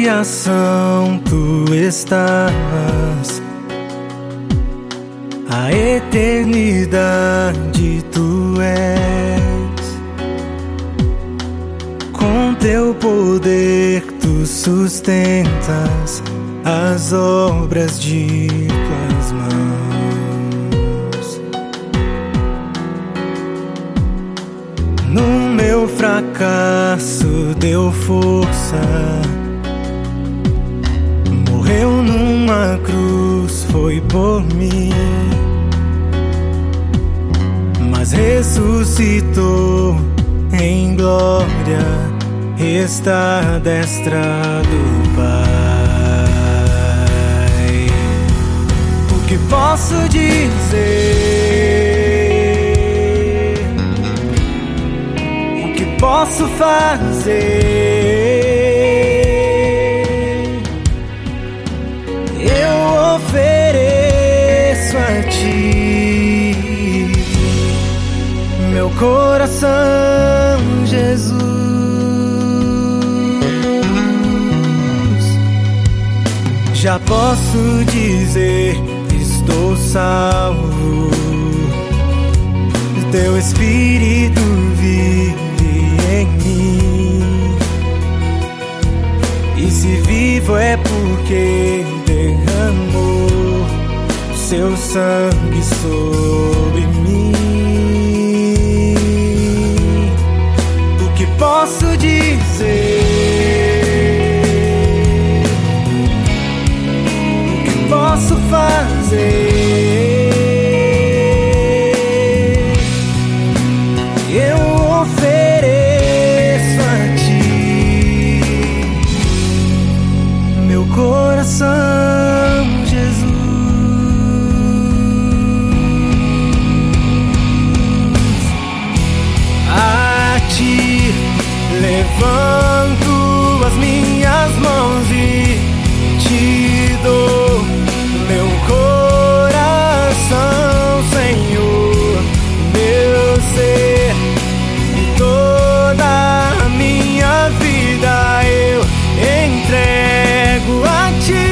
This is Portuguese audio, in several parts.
criação tu estás, a eternidade tu és. Com teu poder tu sustentas as obras de tuas mãos. No meu fracasso deu força, morreu numa cruz, foi por mim, mas ressuscitou em glória, está à destra do Pai. O que posso dizer? O que posso fazer? Eu ofereço a ti meu coração, Jesus. Já posso dizer, estou salvo. Teu Espírito vive em mim, e se vivo é porque derramou seu sangue sobre mim. O que posso dizer? O que posso fazer? Eu ofereço a ti meu coração, Jesus. A ti levanto as minhas mãos e te dou meu coração, Senhor, meu ser e toda a minha vida eu entrego a ti.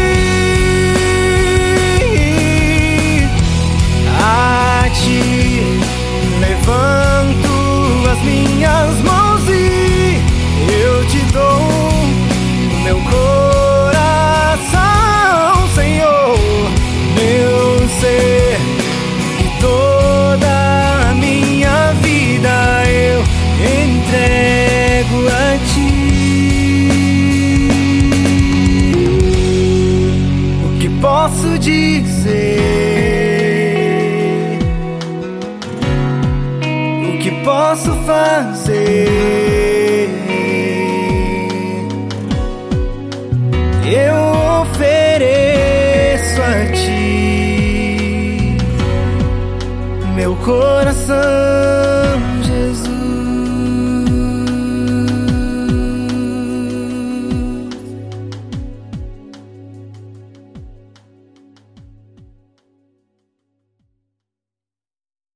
A ti levanto as minhas mãos e eu te dou meu coração, Senhor, meu ser e toda a minha vida eu entrego a ti. O que posso dizer? O que posso fazer? Eu ofereço a ti meu coração.